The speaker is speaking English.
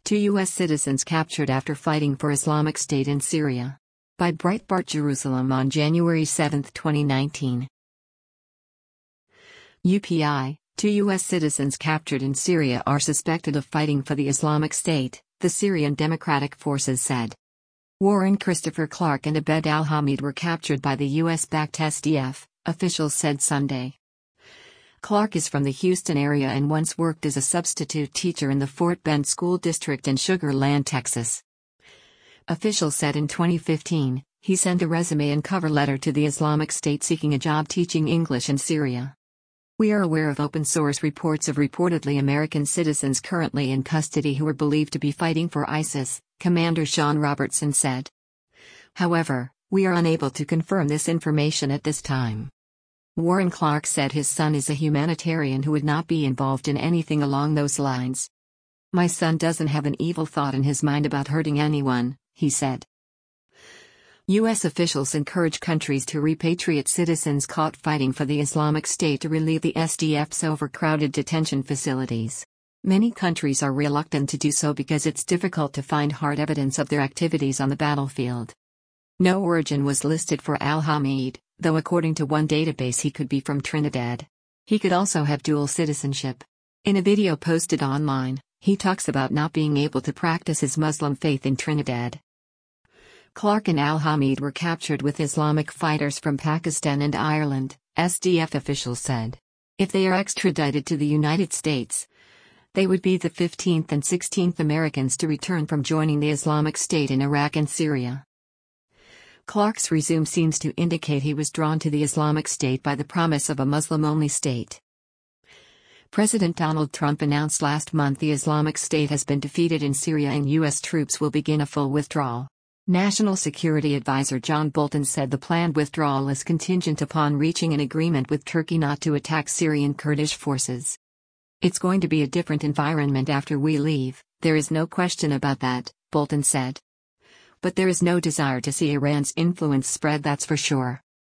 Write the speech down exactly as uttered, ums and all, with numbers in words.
Two U S citizens captured after fighting for Islamic State in Syria. By Breitbart Jerusalem on January seventh, twenty nineteen. U P I, two U S citizens captured in Syria are suspected of fighting for the Islamic State, the Syrian Democratic Forces said. Warren Christopher Clark and Abed Al-Hamid were captured by the U S-backed S D F, officials said Sunday. Clark is from the Houston area and once worked as a substitute teacher in the Fort Bend School District in Sugar Land, Texas. Officials said in twenty fifteen, he sent a resume and cover letter to the Islamic State seeking a job teaching English in Syria. We are aware of open-source reports of reportedly American citizens currently in custody who are believed to be fighting for ISIS, Commander Sean Robertson said. However, we are unable to confirm this information at this time. Warren Clark said his son is a humanitarian who would not be involved in anything along those lines. My son doesn't have an evil thought in his mind about hurting anyone, he said. U S officials encourage countries to repatriate citizens caught fighting for the Islamic State to relieve the S D F's overcrowded detention facilities. Many countries are reluctant to do so because it's difficult to find hard evidence of their activities on the battlefield. No origin was listed for Al-Hamid, though according to one database he could be from Trinidad. He could also have dual citizenship. In a video posted online, he talks about not being able to practice his Muslim faith in Trinidad. Clark and Al-Hamid were captured with Islamic fighters from Pakistan and Ireland, S D F officials said. If they are extradited to the United States, they would be the fifteenth and sixteenth Americans to return from joining the Islamic State in Iraq and Syria. Clark's resume seems to indicate he was drawn to the Islamic State by the promise of a Muslim-only state. President Donald Trump announced last month the Islamic State has been defeated in Syria and U S troops will begin a full withdrawal. National Security Advisor John Bolton said the planned withdrawal is contingent upon reaching an agreement with Turkey not to attack Syrian Kurdish forces. It's going to be a different environment after we leave, there is no question about that, Bolton said. But there is no desire to see Iran's influence spread, that's for sure.